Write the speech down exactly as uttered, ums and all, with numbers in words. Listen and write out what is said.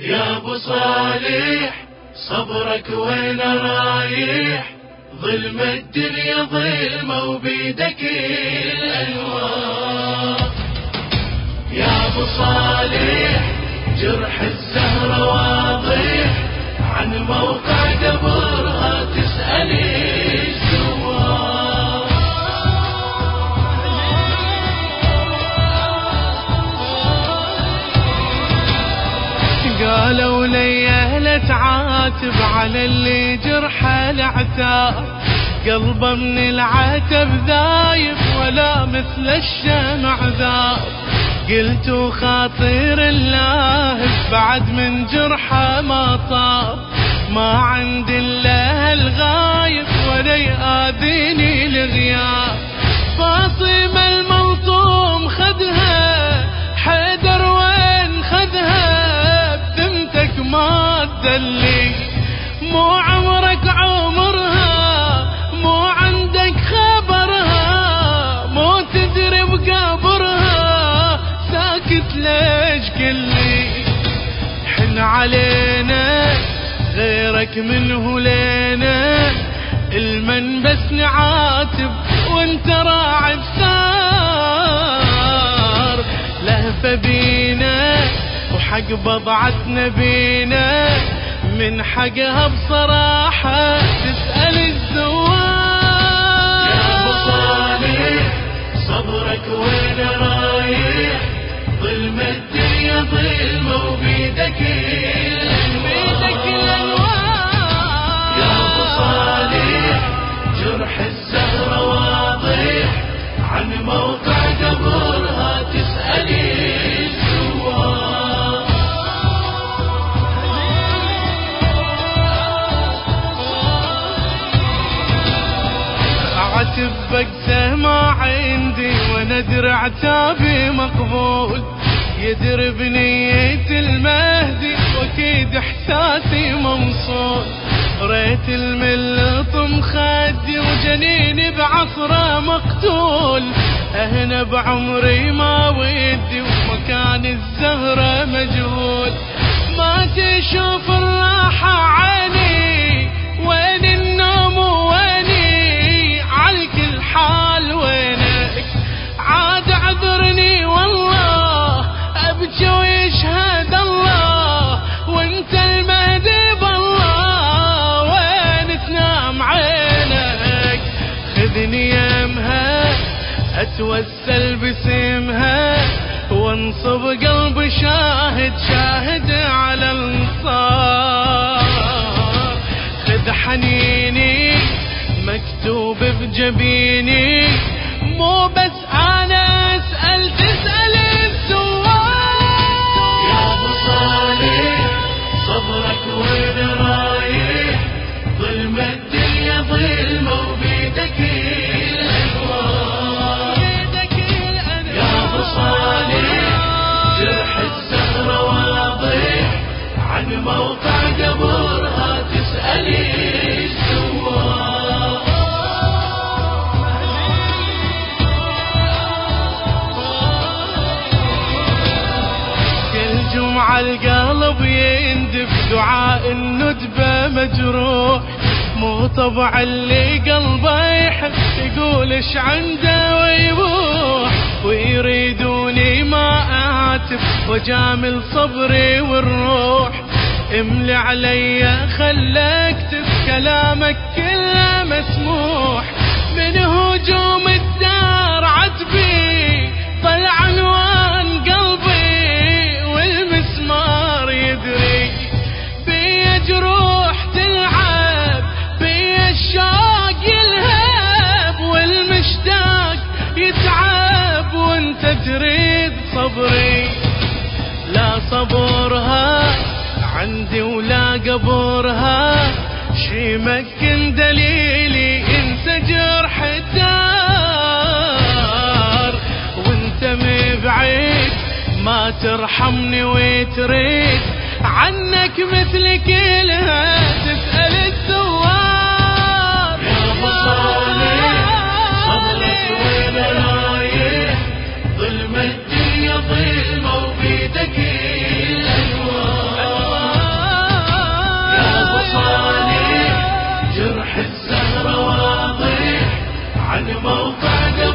يا ابو صالح صبرك وين رايح؟ ظلم الدنيا ظلمة وبيدك الأنوار. يا ابو صالح جرح الزهرة واضح، عن موقع قبرها تسأل الزوار. قالوا لي لا تعاتب على اللي جرحه العتاب، قلبه من العتب ذايب ولا مثل الشمع ذاب. قلت خاطر الله بعد من جرحه ما طاب، ما عند الله الغايب ولا يآذيني الغياب. فاطمة الملطوم خدها، حيدر وين خذها؟ بذمتك ما تدلي، مو عمرك عمرها، مو عندك خبرها، مو تدري بقبرها، ساكت ليش كلي؟ حن علينا غيرك منه لينا، المن بس نعاتب وانت راعي بثار. لهفة بينا وحق بضعتنا بينا، من حقها بصراحة تسأل الزوار. يا ابو صالح صبرك وين رايح؟ ظلم الدنيا ظلمة وبيدك الأنوار. يا ابو صالح جرح الزهرة واضح، عن موقع قبرها تسأل الزوار. عتب بقسه ما عندي وندر عتابي مقبول، يدر بنية المهدي واكيد احساسي موصول. ريت المل طم خدي وجنيني بعصره مقتول، اهنا بعمري ما ودي ومكان الزهرة مجهول. ما تشوف الراحة عيني، وين النوم ويني؟ عالكل حال وينك؟ عاد اعذرني والله ابكي ويشهد الله، وانت المهدي بالله وين تنام عينك؟ خذني يمها اتوسل بسمها، وانصب قلبي شاهد شاهد على الانصار. خذ حنيني مكتوب بجبيني، مو بس انا اسأل تسأل الزوار. يا ابو صالح صبرك وين رايح؟ ظلم الدنيا ظلمة وبيدك الأنوار. يا ابو صالح جرح الزهرة واضح، عن موقع قبرها تسأل الزوار. كل جمعة القلب يندب دعاء الندبة مجروح، مو طبع اللي قلبه يحب يقول ايش عنده ويبوح. ويريدوني ما اعاتب وجامل صبري والروح، املي علي خلى اكتب كلامك كله مسموح. من هجوم الدار عتبي طلع عنوان قلبي، والمسمار يدري بيا جروح تلعب، بيا الشوق يلهب، والمشتاق يتعب، وانت تريد صبري. لا صبرها عندي ولا قبرها، شي مكن دليلي انسى جرح الدار. وانت مبعيد ما ترحمني وتريد، عنك مثل كلها تسأل الزوار. يا ابو صالح صبرك وين رايح؟ ظلم الدنيا ظلمة وبيدك الأنوار. عن موقعنا